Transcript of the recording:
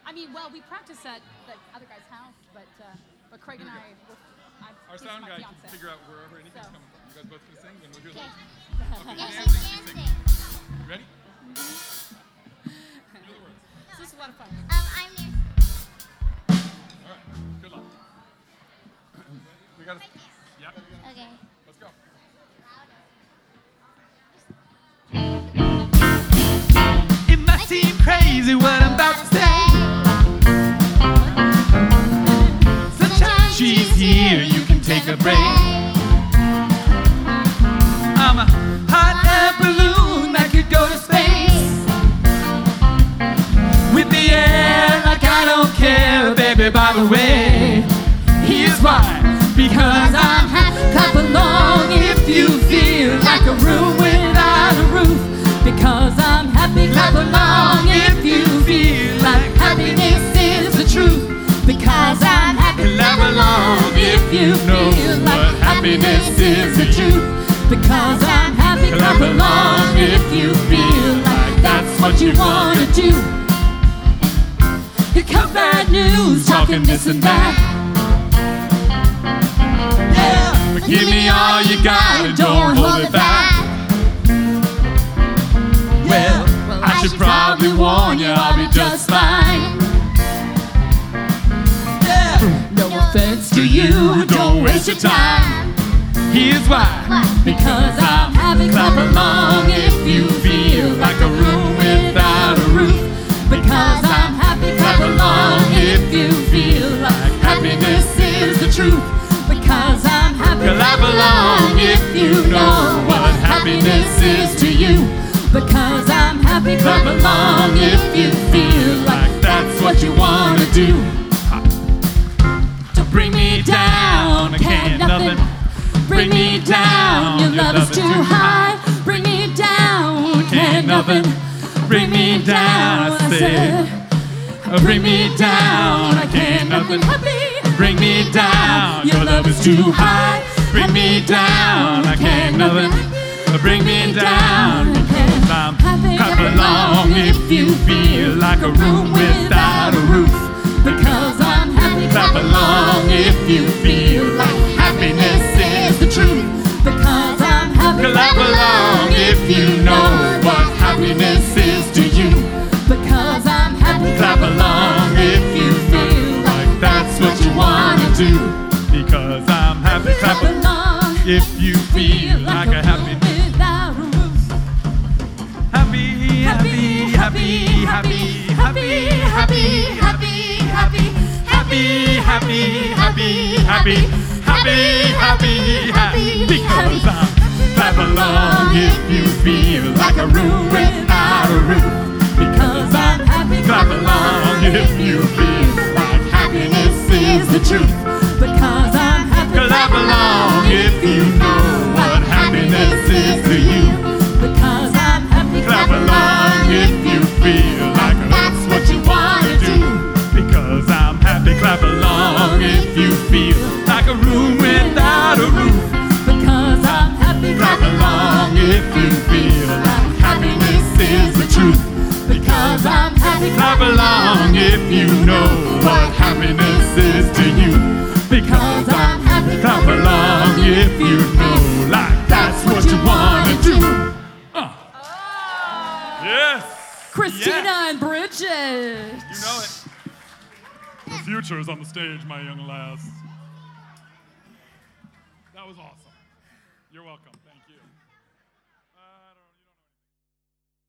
I mean, well, we practice at the other guy's house, but Craig and I, our sound guy can figure out wherever anything's coming from. You guys both gonna sing, then we'll do it. Okay, dancing. Ready? This is a lot of fun. I'm near. All right, good luck. We gotta. Yep. Okay. Let's go. It might seem crazy what I'm about to say. Sunshine, she's here, you can take a break. I'm a hot air balloon that could go to space. With the air like I don't care, baby, by the way. Here's why, because I'm happy. Clap along if you feel like a room without a roof. Because I'm happy, clap along if you feel like happiness is the truth. Because I'm happy, clap along if you feel like happiness is the truth. Because I'm happy, clap along if you feel like that's what you wanna do. Here comes bad news, talking this and that. Yeah, but give me all you got and don't hold it back. Well, I should probably warn you, I'll be just fine. Yeah, no offense to you, don't waste your time. Here's why, because I'm happy, clap along if you feel like a room without a roof. Because I'm happy, clap along if you feel like happiness is the truth. Because I'm happy, clap along if you know what happiness is to you. Because I'm happy, clap along if you feel like that's what you wanna do. To bring me down, I can't nothing. Bring me down, your love is too high. Bring me down, I can't nothing. Bring me down, I said. Bring me down, I can't nothing. Bring me down, your love is too high. Bring me down, I can't nothing. Bring me down, because I'm clap along if you feel like a room without a roof. Because I'm happy, clap along if you feel like happiness is the truth. Because I'm happy, clap along if you know what happiness is to you. Because I'm happy, clap along if you feel like that's what you wanna do. Because I'm happy, clap along if you feel like a happiness. Happy, happy, happy, happy, happy, happy, happy, happy, happy, happy, happy, happy, happy, happy, happy. Because I'm clap along if you feel like a room without a roof. Because I'm happy, clap along if you feel like happiness is the truth. Because I'm happy, clap along if you know what happiness is to you. Because I'm happy, clap along if you feel like that's what you wanna do. Because I'm happy, clap along if you feel like a room without a roof. Because I'm happy, clap along if you feel like happiness is the truth. Because I'm happy, clap along if you know what happiness is to you. Because I'm happy, clap along if you know like that's what you wanna do. Yes. Christina Yes. and Bridget. You know it. The future is on the stage, my young lass. That was awesome. You're welcome. Thank you.